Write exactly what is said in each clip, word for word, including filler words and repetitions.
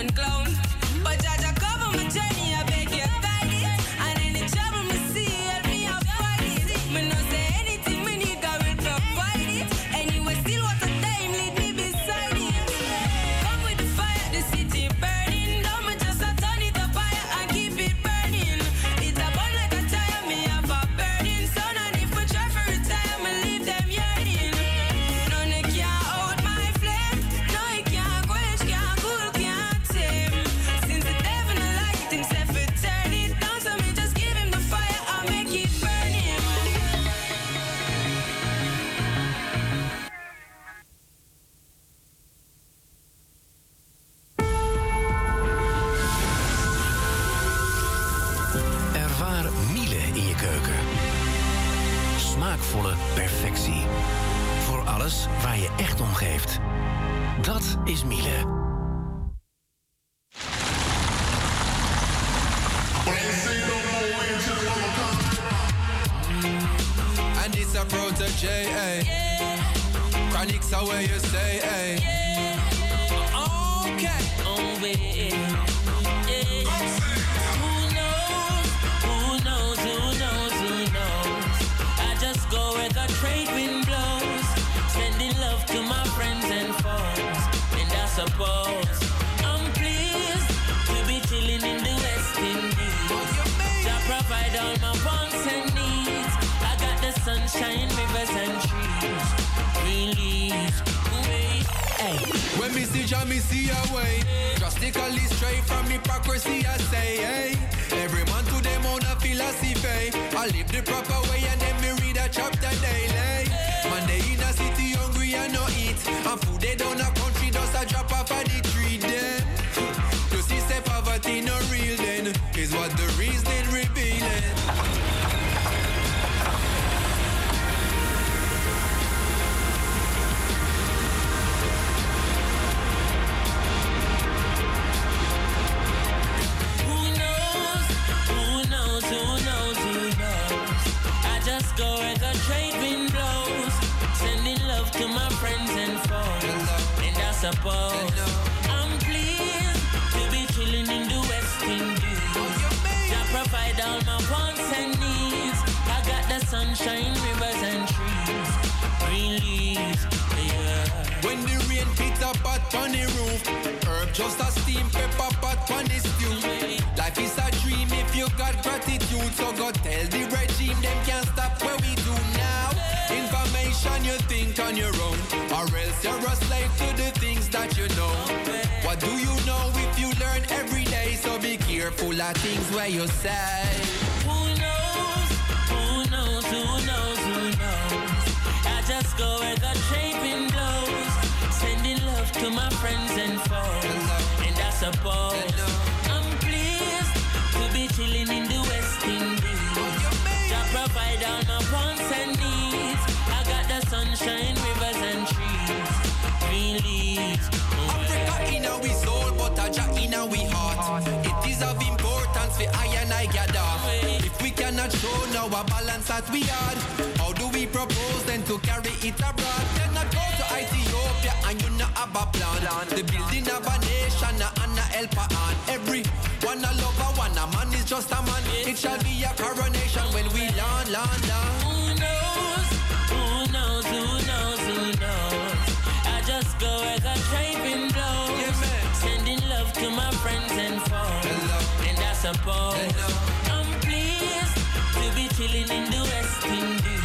sun clown. But Jaja cover my journey, I beg you guide it. And any trouble me see, help me avoid it. Me no say anything me need, I will provide it. Anyway, still what a time, lead me beside it. Come with the fire, the city burning. Don't me just a turn it up fire and keep it burning. It's a burn like a tire, me have a burning sun. And if we try for retire, me leave them yearning. None they can't out my flame. No, it can't quench, can't cool, can't tame. Since the devil no like himself, it turn it down. So me just give him the fire, I'll make it burn him. Ervaar Miele in je keuken. Smaakvolle perfectie. Voor alles waar je echt om geeft. Dat is Miele. And it's a protege, eh? Chronics are where you stay, eh? Okay. Oh, baby. Who knows? Who knows? Who knows? Who knows? I just go where the trade wind blows, sending love to my friends and foes. And I suppose I'm pleased to be chilling in the West Indies. I provide all my wants and needs. I got the sunshine, rivers and trees. Release, wait, hey. When me see Jah, me see a way. Drastically straight from hypocrisy, I say, hey. Every man to them own a philosophy. I live the proper way and then me read a chapter daily. Man, they in a city hungry and no eat. And food they down a country, just a drop off of the tree then. To see say poverty no real then, is what the reason revealing. Who knows? Who knows? Who knows? Who knows? I just go where the trade wind blows, sending love to my friends and foes. And I suppose I'm pleased to be chilling in the West Indies. I provide all my wants and needs. I got the sunshine, rivers and trees. Green leaves, yeah. When the rain hit a pot on the roof, herb just a steam pepper pot on the stew. Life is a dream if you got gratitude. So go tell the regime them can't stop what we do now. Information you think on your own, or else you're a slave to the things that you know. What do you know if you learn every day? So be careful of things where you say. Who knows? Who knows? Who knows? Who knows? I just go where the trade wind blows, sending love to my friends and foes. And I suppose I'm pleased to be chilling in the West Indies. I provide all my wants and needs. I got the sunshine, rivers and trees. Green leaves. Africa in our soul, but a Jah in our heart. It is of importance for I and I gather. If we cannot show now a balance that we had, how do we propose then to carry it abroad? Cannot go to Ethiopia and you not have a plan. The building of a nation and a helper on. Every one a lover, one a man is just a man. It shall be a coronation when we land, land, land. Who knows? Who knows? Who knows? Who knows? I just go where the trade wind blows, sending love to my friends and foes. And I suppose I'm pleased to be chilling in the West Indies.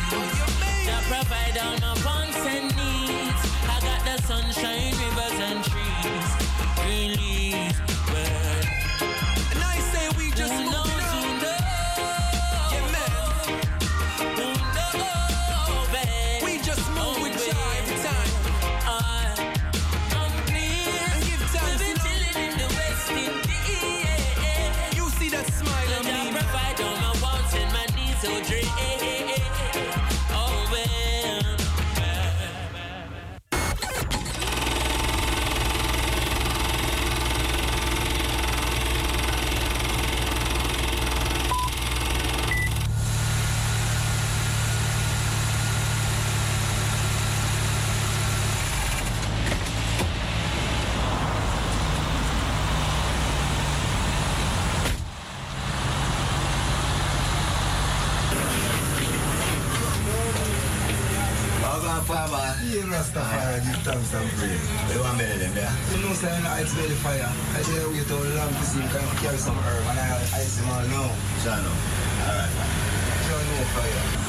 I provide all my wants and needs. I got the sunshine, rivers and trees. Green leaves, bird. And I say we just who knows? Who knows? Yeah, man. Who knows, babe? We just move Oh, with babe. Jah every time. I- I'm pleased And give to thanks, be you know. chilling in the West Indies. You see that smile on I me. provide all my wants and my needs, so dream. Oh, well. Rastafari, give thanks and praise. You want me to them there? You know, say I ice belly fire. I say wait all long to see him kind of carry some herb and I ice him all now. Sure, no. All right. Sure, no fire.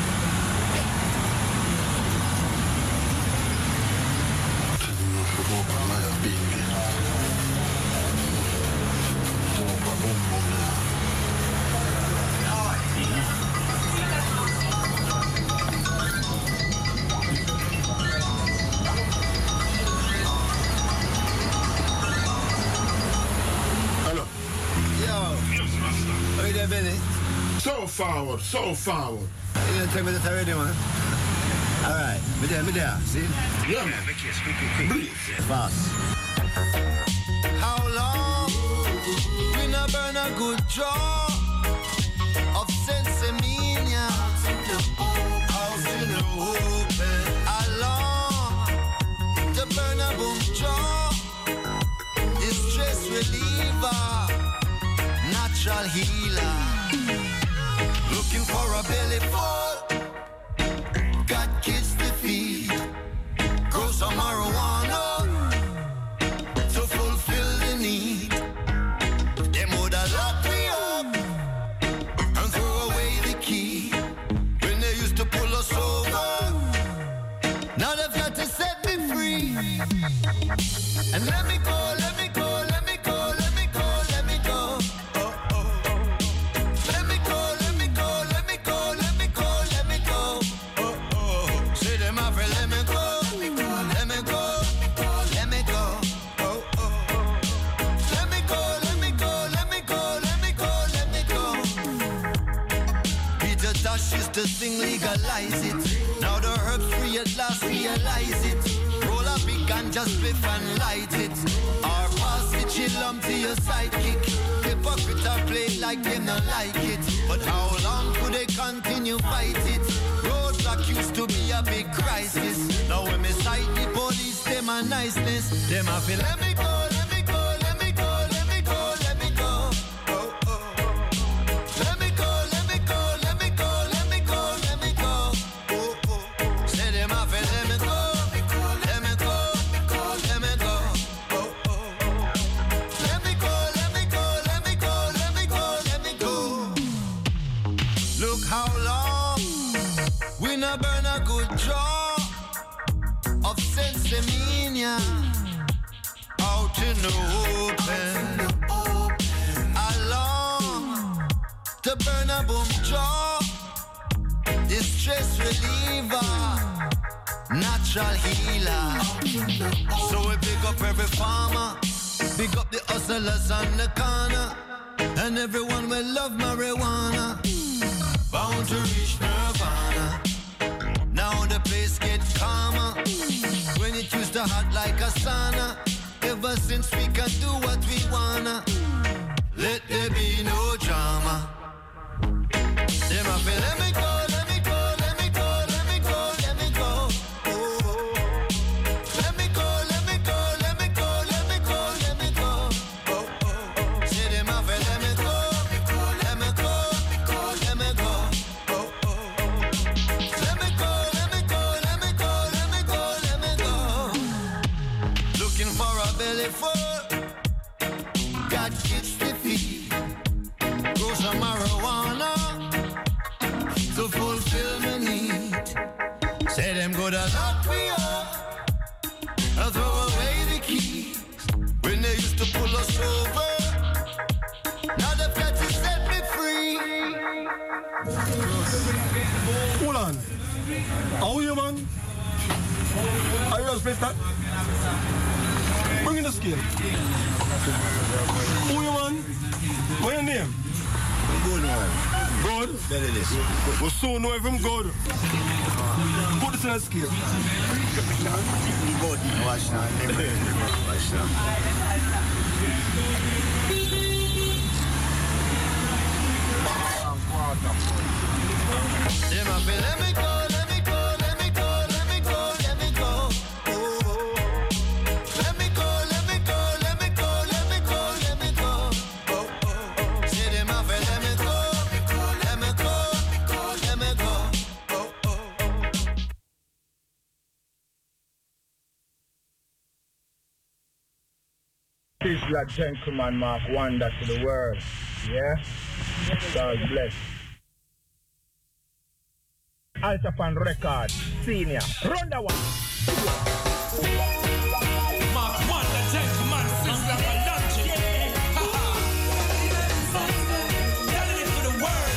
So forward, so forward. You didn't tell me that already, man. All right, me there, me there, see? Yeah, man. Quick, quick, quick, quick. Fast. How long we not burn a good jaw of sensimania out in the open? How long to burn a boom jaw is stress reliever, natural healer. Looking for a belly full, got kids to feed, grow some marijuana to fulfill the need. Them woulda lock me up and throw away the key when they used to pull us over. Now they've got to set me free and let me go, let me go, let me go, let me go, let me go. The thing legalize it. Now the herbs free at last realize it. Roll a big ganja spliff and light it. Or pass the chillum to your sidekick. Hypocrite are play like them not like it. But how long could they continue fight it? Roadblock used to be a big crisis. Now when me sight the police, them a niceness. Them a feel let me go, let me go, let me go, let me go, let me go. Burn a good jaw of sensimania out in the open. Along to burn a boom jaw, this stress reliever, natural healer. So we pick up every farmer, pick up the hustlers on the corner, and everyone will love marijuana, bound to reach nirvana. Now the place get calmer when it used to hot like a sauna. Ever since we can do what we wanna, let there be no drama. Them a feel let me go, let me go, let me go, let me go, let me go. Oh, let me go, let me go, let me go, let me go, let me go. Oh, oh. Say them a feel let me go, let me go, let me go. Oh, oh. Let me go. Belly full, got kids to feed, grow some marijuana to fulfill my need. Say them go to lock me up and throw away the keys when they used to pull us over. Now they've got to set me free. Hold on. How are you, man? Are you respect that? Bring in the scale. Who you, man? What's your name? Good, man. Good? Better this. We soon know if I'm good. Put this in the scale. Good. Watch now. Watch now. Them a feel let me go, let me go, let me go, let me go, let me go. Tisla Gentleman Mark Wonder to the world. Yeah? God bless. Altafan Record, Senior. Run that one. Mark Wonder, Gentleman, Sizzla Kalonji. Ha ha. Telling it to the world.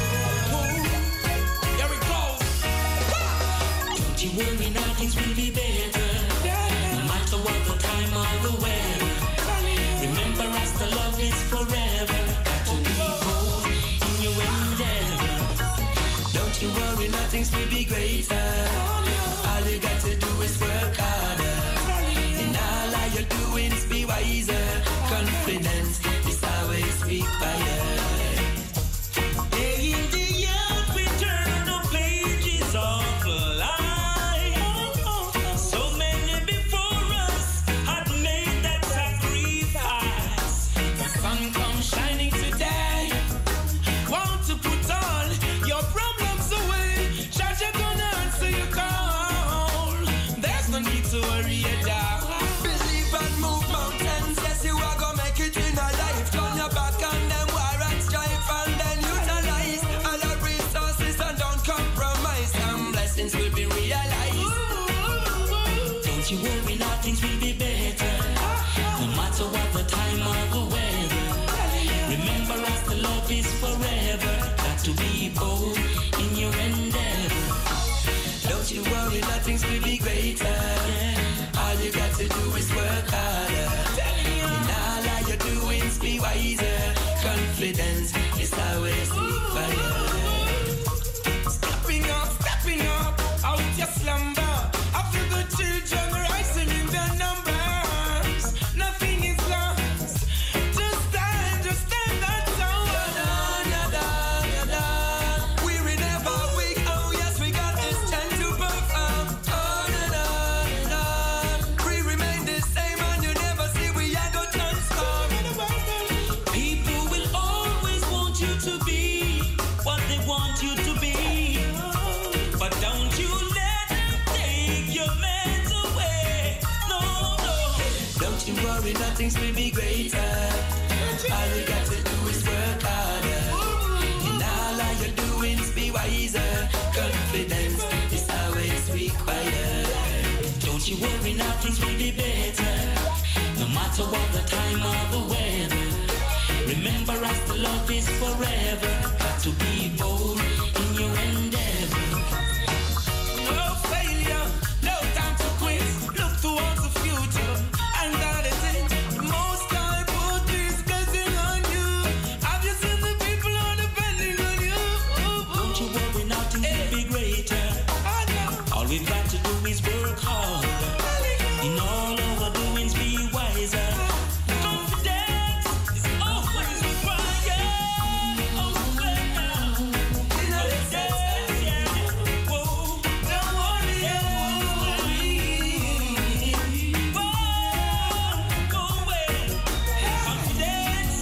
Here it goes. Don't you worry, now things will be better. No matter what the time or the weather. Remember us, the love is forever. Got to be bold in your endeavor. Don't you worry, nothing's will be greater. All you got to do is work harder. In all of your doings, be wiser. Confidence is always required. Day in, day out, we turn the pages of life. So many before us had made that sacrifice. The sun comes shining today. Want to put all your problems away. Judge, you're gonna answer your call. There's no need to worry your dog. Believe and move mountains. Yes, you are gonna make it in a life. Turn your back on them war and strife, and then utilize all your resources and don't compromise. Some blessings will be realized. Don't you worry, now things will be better. No matter what the time or the weather. Remember us, the love is forever. Got to be bold in your endeavor. Don't you worry, nothing's will be greater. All you got to do is work harder. In all of your doings, be wiser. Confidence is always required. Stepping up, stepping up, out your slumber. After the children rising in their numbers. Nothing is lost. Just stand, just stand that tall. We will never weak. Oh yes, we got this strength to perform. Oh na na na. We remain the same, and you never see we are go transform. People will always want you to be what they want you to be. But don't you let them take your meds away. No, no. Don't you worry, nothing's will be greater. All you got to do is work harder. In all of your doings, be wiser. Confidence is always required. Don't you worry, now things will be better. No matter what the time or the weather. Remember us, the love is forever. Got to be bold in your endeavor. No failure, no time to quit. Look towards the future, and that is it. The most I put this blessing on you. Have you seen the people who are depending on you? Don't you worry, now things will be greater. All we've got to do is work hard. In all our doings, be wiser. Confidence is always required. Oh, well. Oh, yeah, yeah. Whoa. Don't worry, Whoa, go away. Confidence,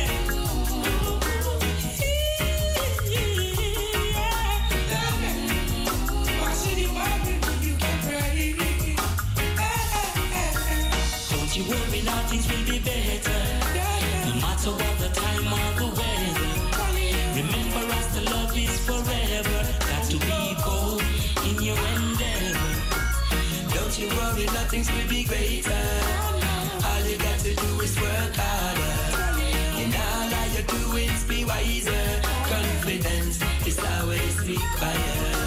Don't you worry, now things will be better. No matter what the time or the weather. Remember us, the love is forever. Got to be bold in your endeavor. Don't you worry, nothing's will be greater. All you got to do is work harder. In all of your doings, be wiser. Confidence is always required.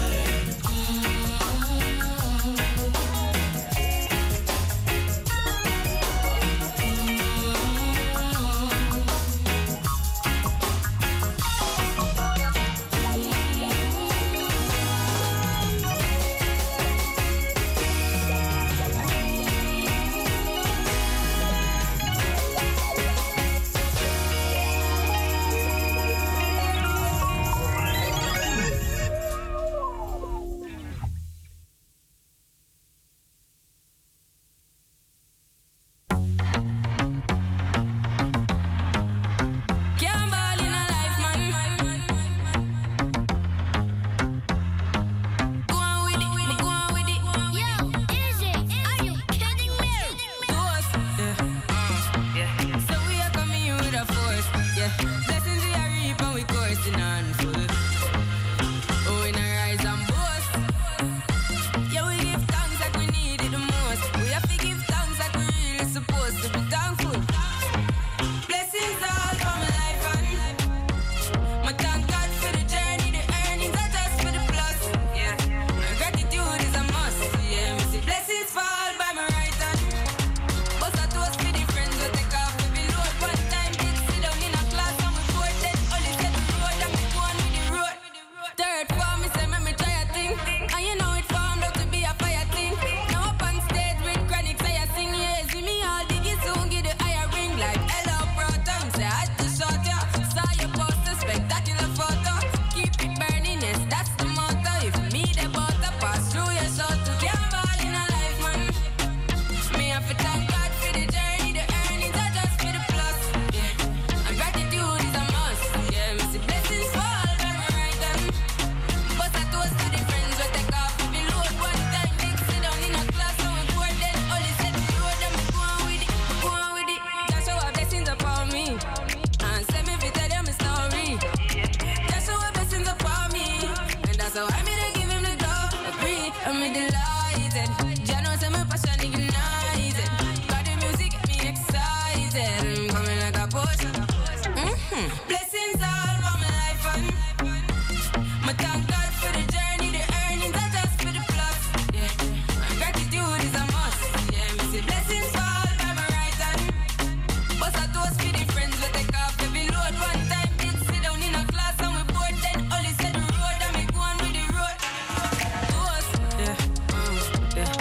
excited. Jah knows I'm a passion ignited. Got the music get me excited. I'm coming like a potion. Mm-hmm. Blessings all for my life and my thank God for the journey, the earnings are just for the plus. Yeah, gratitude is a must. Yeah, me say blessings fall by my right hand. But I toast for the friends we take off every load. One time did sit down in a class and we bored. Then Ollie said the road and me go on with the road. Toast, yeah, mm, yeah.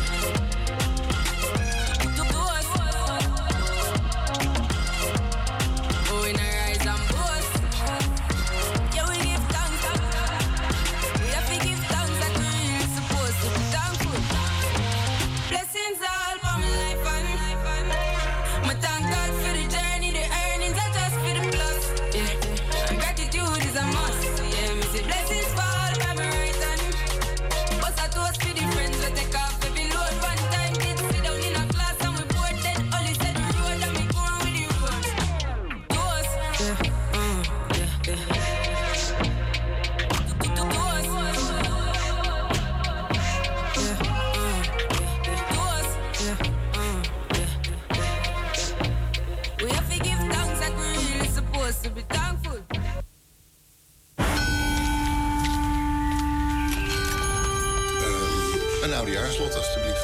Toast. Oh, in a rise and boast. Yeah, we give thanks. We have to give thanks like we really supposed to be thankful. Blessings all for my life and my thank God for the journey, the earnings are just for the plus. Yeah, and gratitude is a must. Yeah, me say blessings fall by my right hand. But I toast for the friends we take off every load. One time did sit down in a class and we bored. Then Ollie said the road and me go on with the road. Toast, yeah, mm, yeah, yeah. Toast, yeah, mm, toast, yeah, mm, yeah. We have to give thanks like we really supposed to be thankful. Een oudejaarslot, alstublieft.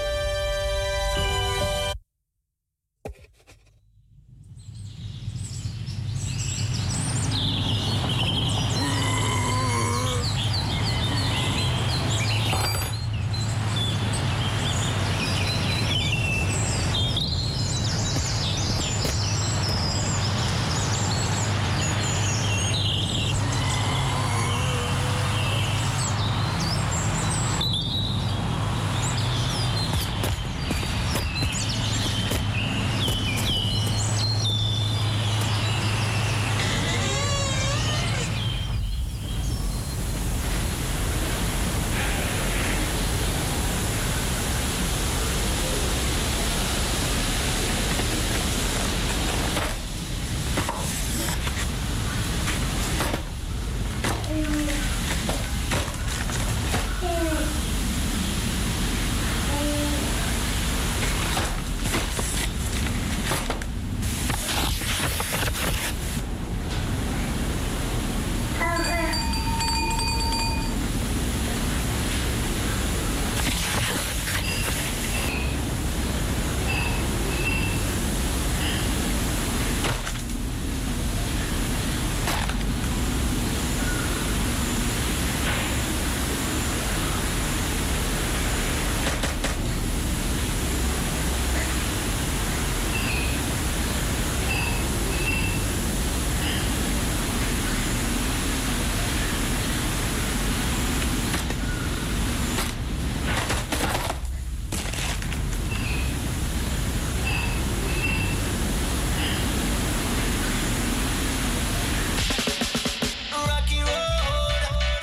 Rocky road.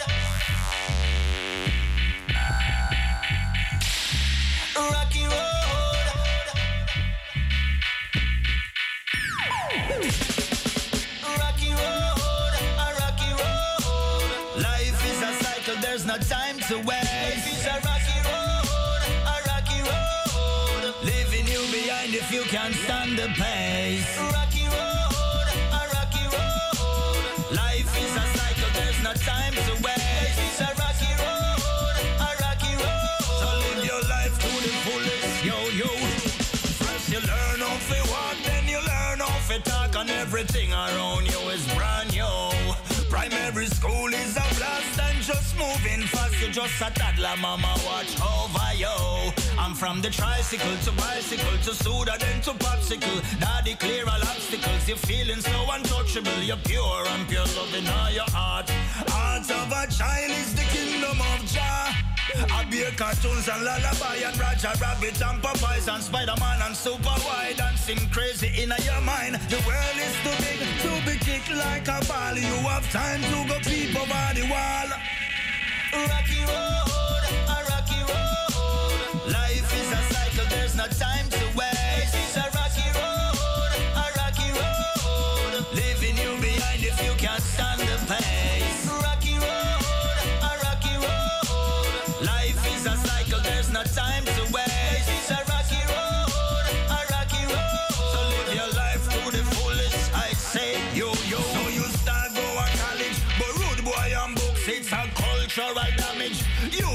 Rocky road. Rocky road. A rocky road. Life is a cycle, there's no time to waste. Life is a rocky road. A rocky road. Leaving you behind if you can't stand the pace. Rocky road. A rocky road. Life is a cycle, there's no time to waste. Life is a rocky road. A rocky road. So live your life to the fullest, yo, yo. First you learn how to walk, then you learn how to talk, and everything around you is brand new. Primary school is a blast and just moving fast. You're just a toddler, mama, watch over you. I'm from the tricycle to bicycle to soda, then to popsicle. Daddy clear all obstacles. You're feeling so untouchable. You're pure and pure love in all your heart. Heart of a child is the kingdom of Jah. I beer cartoons and lullaby and Roger Rabbit and Popeyes and Spider-Man and Super Wide and sing crazy in your mind. The world is too big to be kicked like a ball. You have time to go peep over the wall. Rocky road, a rocky road. Life is a cycle, there's no time to waste. Life is a rocky road, a rocky road. Leaving you behind if you can't stand the pace. Rocky road, a rocky road. Life is a cycle, there's no time to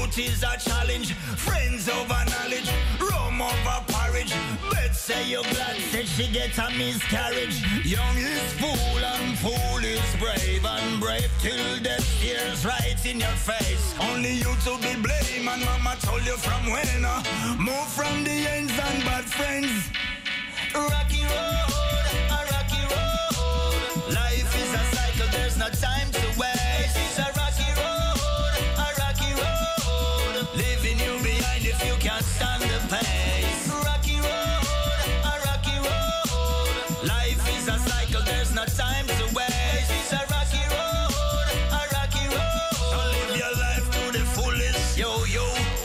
youth is a challenge. Friends over knowledge, rum over porridge. Bet say you're glad that she gets a miscarriage. Young is fool and fool is brave, and brave till death stares right in your face. Only you to be blamed, and mama told you from when. uh, Move from the ends and bad friends. Rocky road, a rocky road. Life is a cycle, there's no time to waste. It's a rocky road, a rocky road. Leaving you behind if you can't stand the pace. Rocky road, a rocky road. Life is a cycle, there's no time to waste. It's a rocky road, a rocky road. So live your life to the fullest, yo, yo.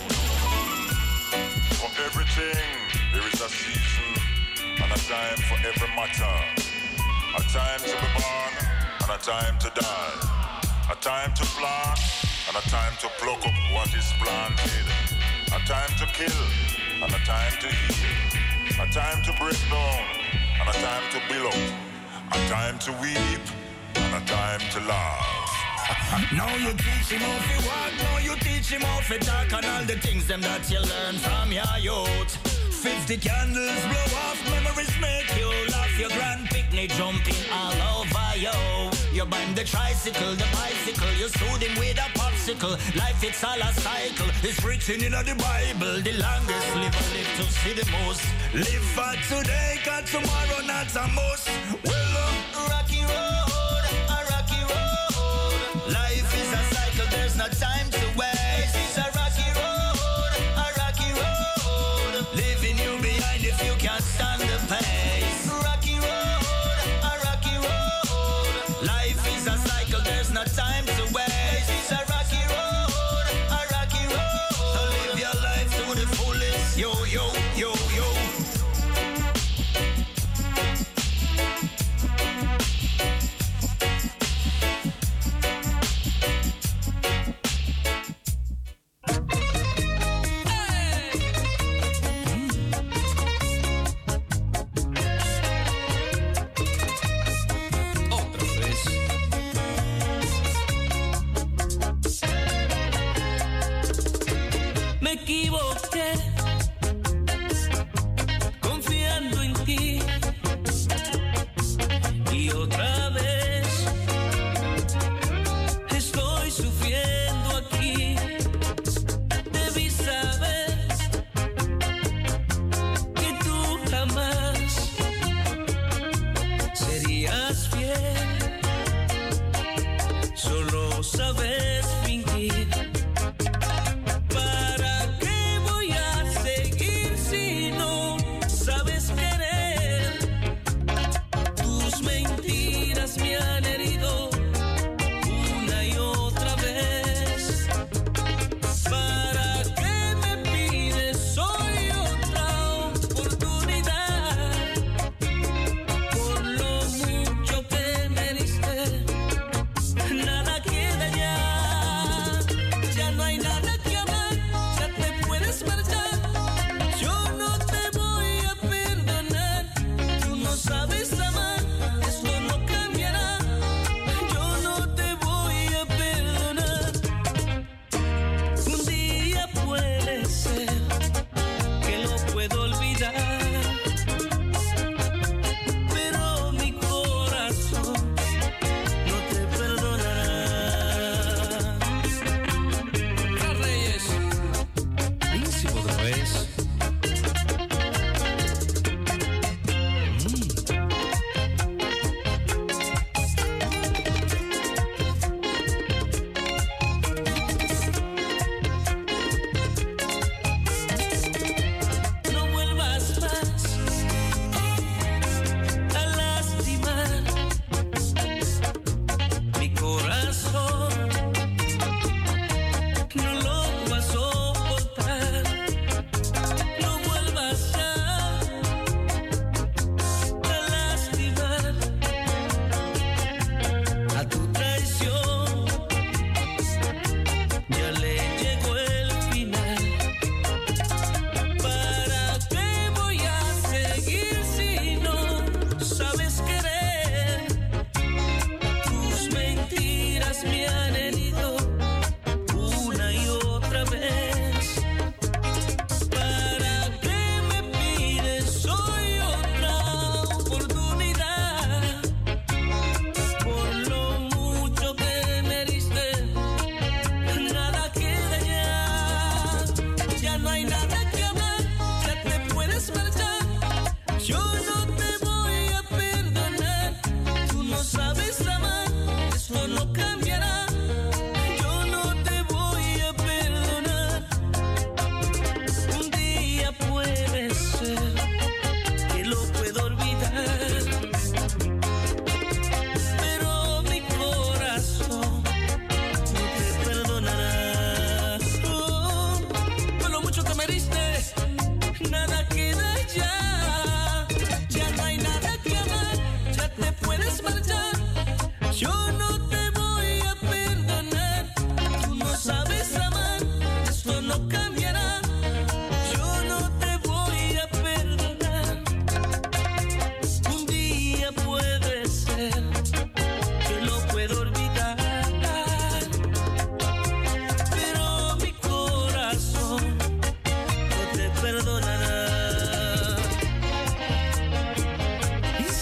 For everything, there is a season and a time for every matter. A time to be born and a time to die. A time to plant and a time to pluck up what is planted. A time to kill and a time to heal. A time to break down and a time to build up. A time to weep and a time to laugh. Now you teach him how to walk, now you teach him how to talk, and all the things them that you learn from your youth. Fifty candles blow off, memories make you laugh. Your grand picnic jumping all over you. You bind the tricycle, the bicycle, you soothe him with a popsicle. Life it's all a cycle, it's written in the Bible. The longest live and live to see the most. Live for today, cause tomorrow not a must. Well, uh, rocky road, a rocky road. Life is a cycle, there's no time to waste. It's a rocky road, a rocky road. Leaving you behind if you can't stand the pace. Rocky road, a rocky road. Life is a cycle, there's no time to waste. It's a rocky road, a rocky road. So live your life to the fullest. Yo, yo, yo, yo.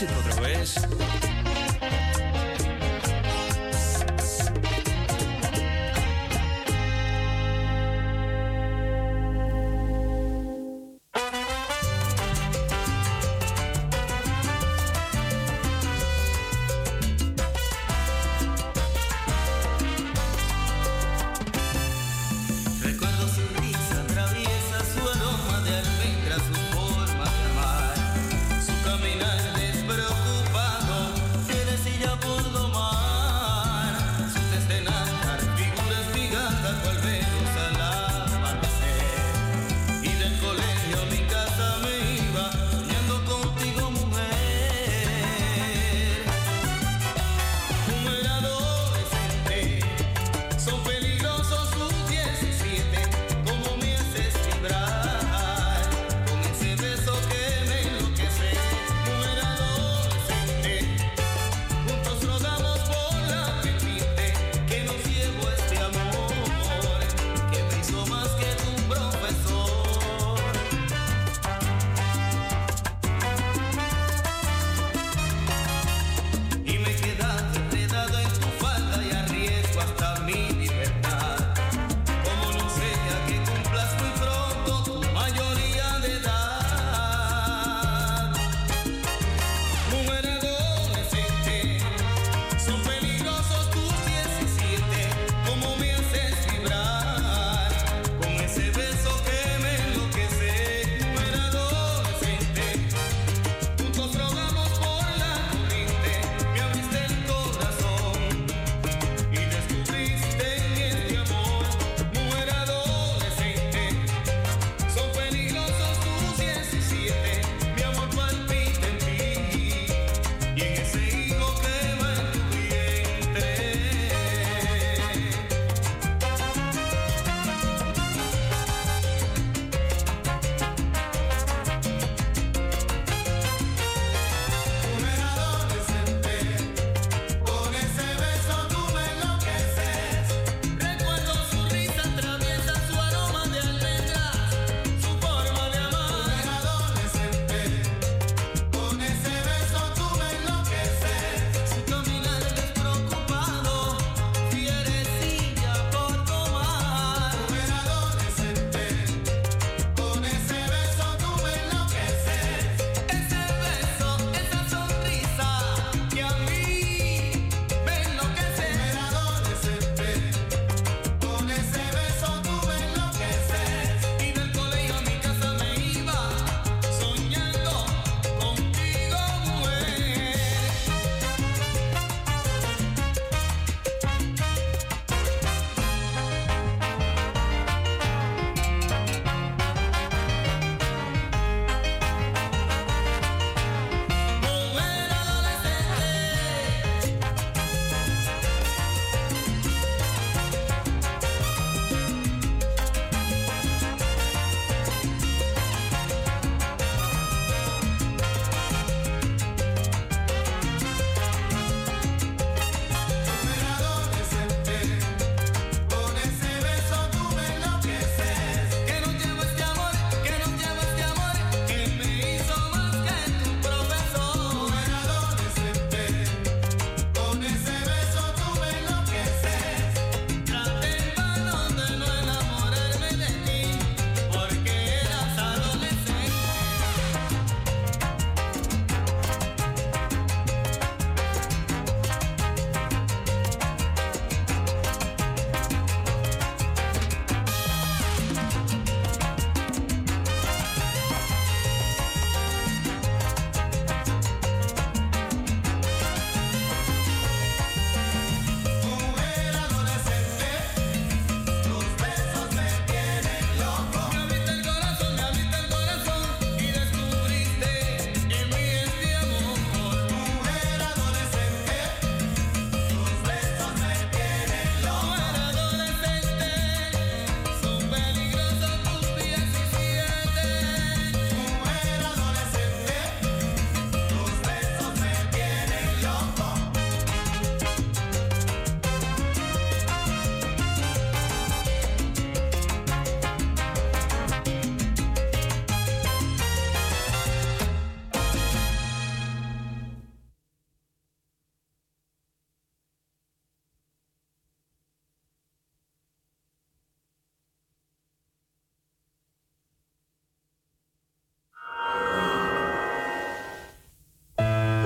decirlo otra vez. Recuerdo su risa traviesa, su aroma de almendra, su forma de amar, su caminar despreocupado.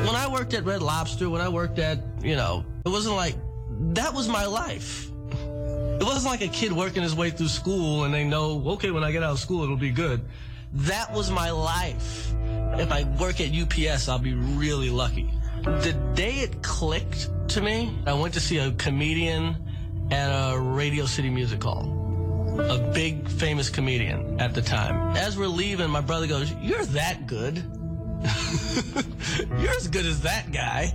When I worked at Red Lobster, when I worked at, you know, it wasn't like, that was my life. It wasn't like a kid working his way through school and they know, okay, when I get out of school, it'll be good. That was my life. If I work at U P S, I'll be really lucky. The day it clicked to me, I went to see a comedian at a Radio City Music Hall. A big, famous comedian at the time. As we're leaving, my brother goes, "You're that good. You're as good as that guy."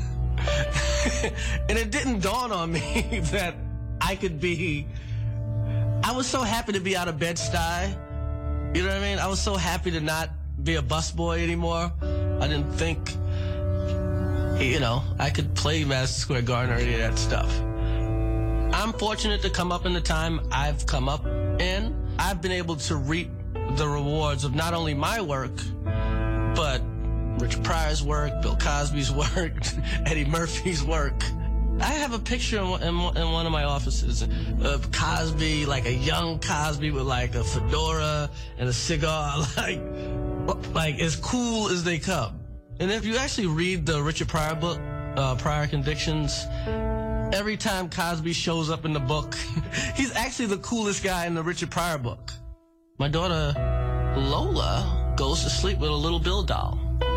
And it didn't dawn on me that I could be... I was so happy to be out of Bed-Stuy. You know what I mean? I was so happy to not be a busboy anymore. I didn't think, you know, I could play Madison Square Garden or any of that stuff. I'm fortunate to come up in the time I've come up in. I've been able to reap the rewards of not only my work, but Richard Pryor's work, Bill Cosby's work, Eddie Murphy's work. I have a picture in, in, in one of my offices of Cosby, like a young Cosby with like a fedora and a cigar, like, like as cool as they come. And if you actually read the Richard Pryor book, uh, Pryor Convictions, every time Cosby shows up in the book, he's actually the coolest guy in the Richard Pryor book. My daughter, Lola, goes to sleep with a little Bill doll.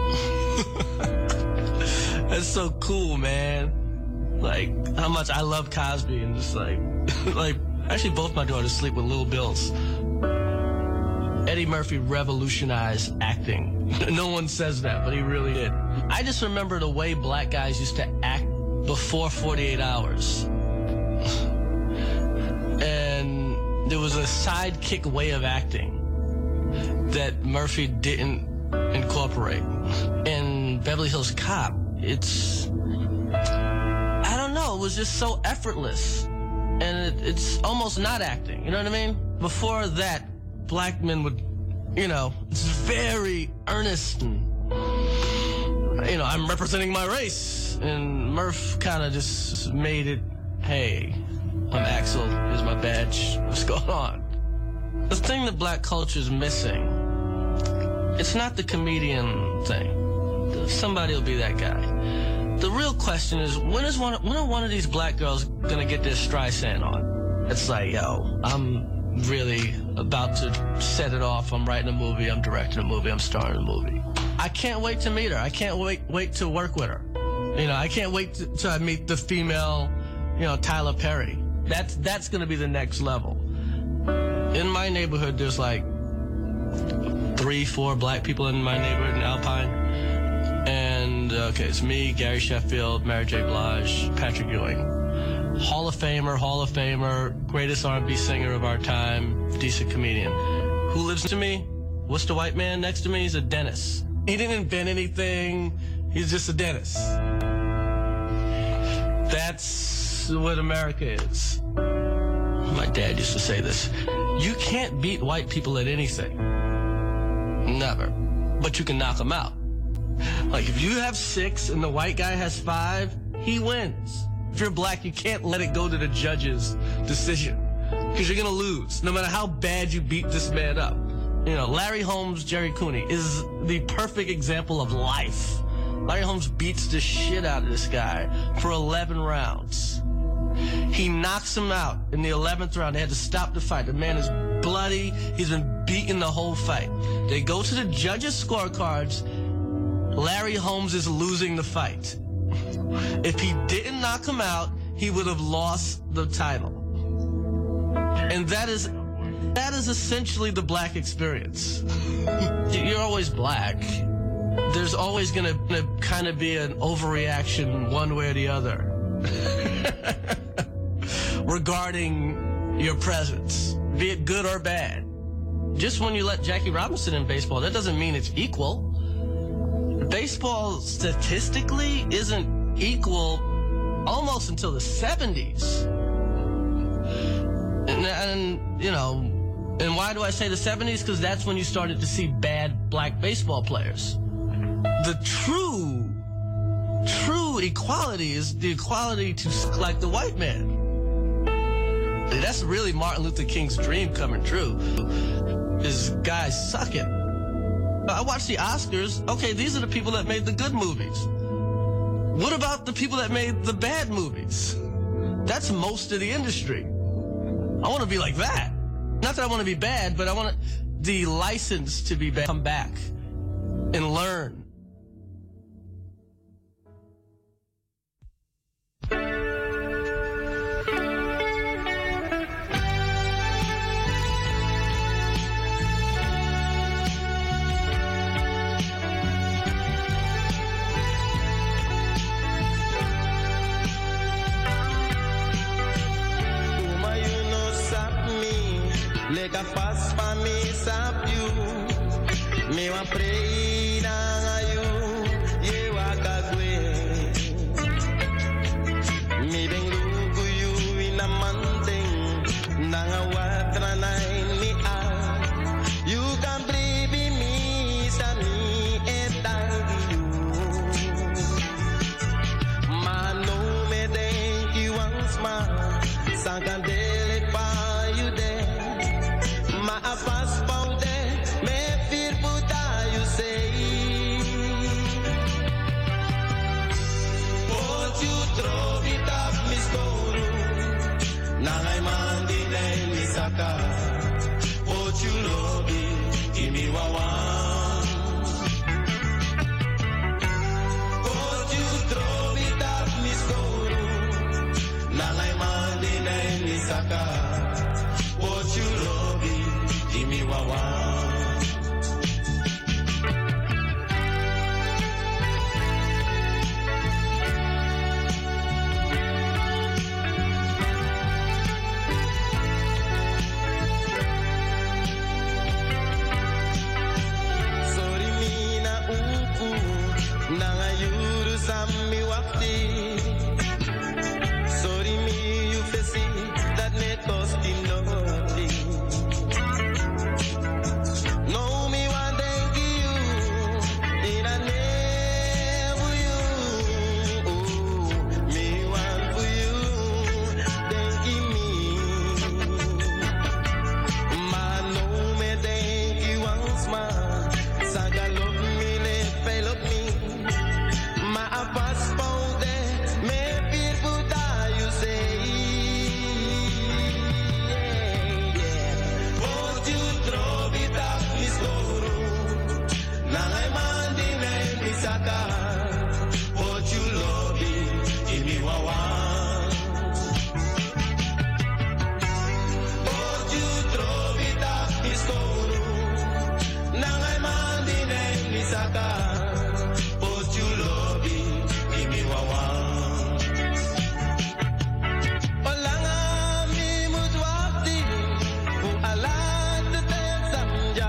That's so cool, man. Like, how much I love Cosby and just like, like, actually both my daughters sleep with little Bills. Eddie Murphy revolutionized acting. No one says that, but he really did. I just remember the way black guys used to act before forty-eight hours. And there was a sidekick way of acting that Murphy didn't incorporate. In Beverly Hills Cop, it's, I don't know, it was just so effortless. And it, it's almost not acting, you know what I mean? Before that, black men would, you know, it's very earnest and, you know, I'm representing my race. And Murph kind of just made it, hey, I'm Axel, here's my badge, what's going on? The thing that black culture is missing, it's not the comedian thing. Somebody will be that guy. The real question is, when is one, when are one of these black girls gonna get their Streisand on? It's like, yo, I'm really about to set it off. I'm writing a movie, I'm directing a movie, I'm starring a movie. I can't wait to meet her. I can't wait wait to work with her. You know, I can't wait to, to I meet the female, you know, Tyler Perry. That's that's gonna be the next level. In my neighborhood, there's like three, four black people in my neighborhood in Alpine. And, okay, it's me, Gary Sheffield, Mary J. Blige, Patrick Ewing. Hall of Famer, Hall of Famer, greatest R and B singer of our time, decent comedian. Who lives to me? What's the white man next to me? He's a dentist. He didn't invent anything. He's just a dentist. That's what America is. My dad used to say this. You can't beat white people at anything. Never. But you can knock them out. Like, if you have six and the white guy has five, he wins. If you're black, you can't let it go to the judge's decision because you're going to lose, no matter how bad you beat this man up. You know, Larry Holmes, Jerry Cooney is the perfect example of life. Larry Holmes beats the shit out of this guy for eleven rounds. He knocks him out in the eleventh round. They had to stop the fight. The man is bloody. He's been beaten the whole fight. They go to the judges' scorecards. Larry Holmes is losing the fight. If he didn't knock him out, he would have lost the title. And that is that is essentially the black experience. You're always black. There's always going to kind of be an overreaction one way or the other regarding your presence, be it good or bad. Just when you let Jackie Robinson in baseball, that doesn't mean it's equal. Baseball statistically isn't equal almost until the seventies. And, and, you know, and why do I say the seventies? Because that's when you started to see bad black baseball players. The true, true equality is the equality to like the white man. That's really Martin Luther King's dream coming true. Is guys sucking. I watch the Oscars. Okay, these are the people that made the good movies. What about the people that made the bad movies? That's most of the industry. I want to be like that. Not that I want to be bad, but I want the license to be bad. Come back and learn. Like a fast for me, sap you. Me wa pray na you, ye wa kagwe. Me beng lugu you in a mountain, nanga watra na me a. You can breathe me, sa me etangi you. Ma no me thank you once more, sa candele pa you there. Ma a fast found me feel puta you say. But you throw it up mi story. Nangay mandi na mi saka. But you love it, kimi wawa. But you throw it up mi story. Nangay mandi na mi saka. But you love it. Give me wawa. Sorry me na uku, nanga yuru sami wakti. Sorry me you fesi that me tosti nothing. No, me want thank you, in a name for you. Oh, me want for you, thank you me. Man, no, me thank you once more. Saga love me, let fail of me. Ma a pass found me feel good, you say. Yeah, yeah. But you throw it up. Nangay mandi na mi saka, but you love it, kimi wawa. But you throw it up, mi story. Nangay mandi na mi saka, but you love it, kimi wawa. Olanga mi mutwakti, fu alat te samja.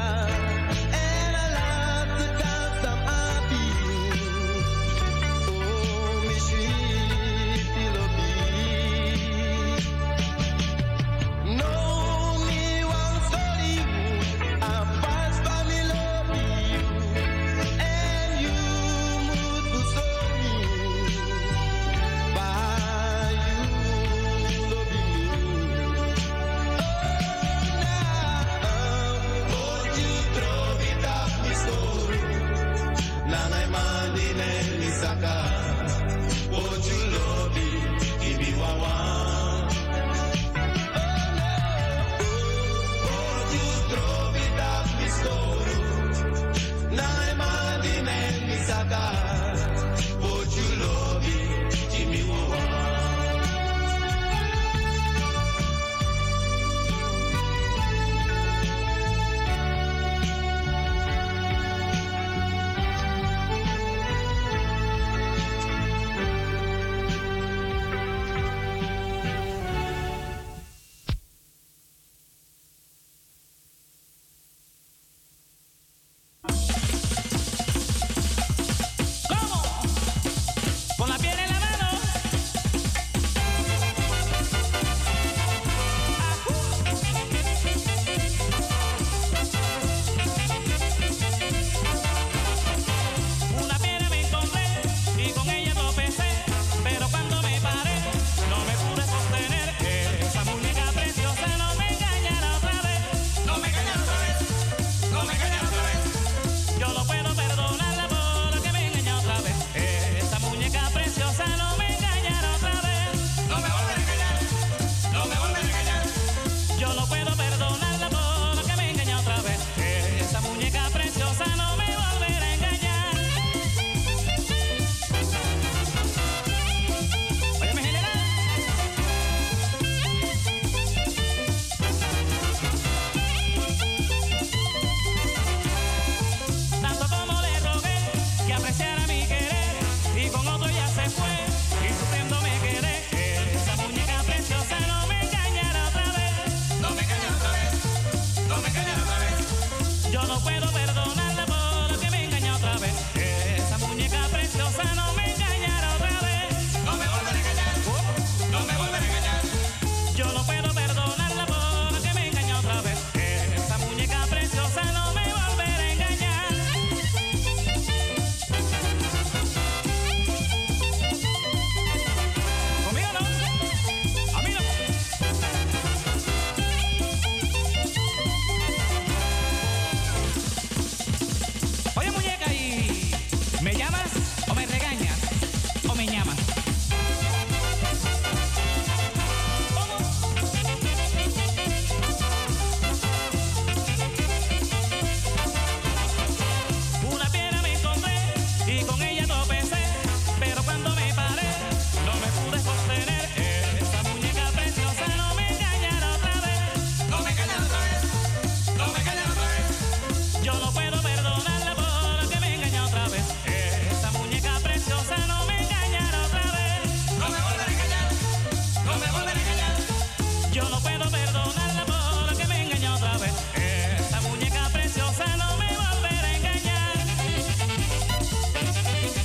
con ella tropecé, pero cuando me paré, no me pude sostener. Esa muñeca preciosa no me engañará otra vez. No me engañará otra vez. No me engañará otra vez. Yo no puedo perdonarla porque me engañó otra vez. Esa muñeca preciosa no me engañará otra vez. No me volverá a engañar. No me volverá a engañar. Yo no puedo perdonarla porque me engañó otra vez. Esa muñeca preciosa no me volverá a engañar.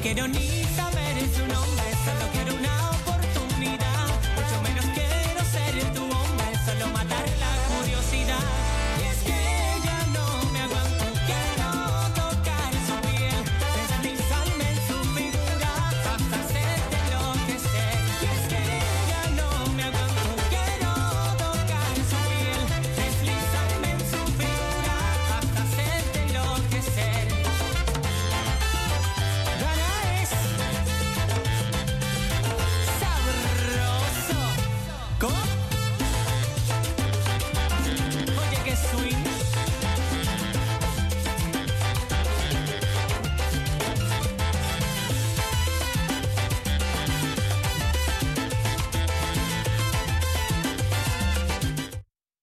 que don't need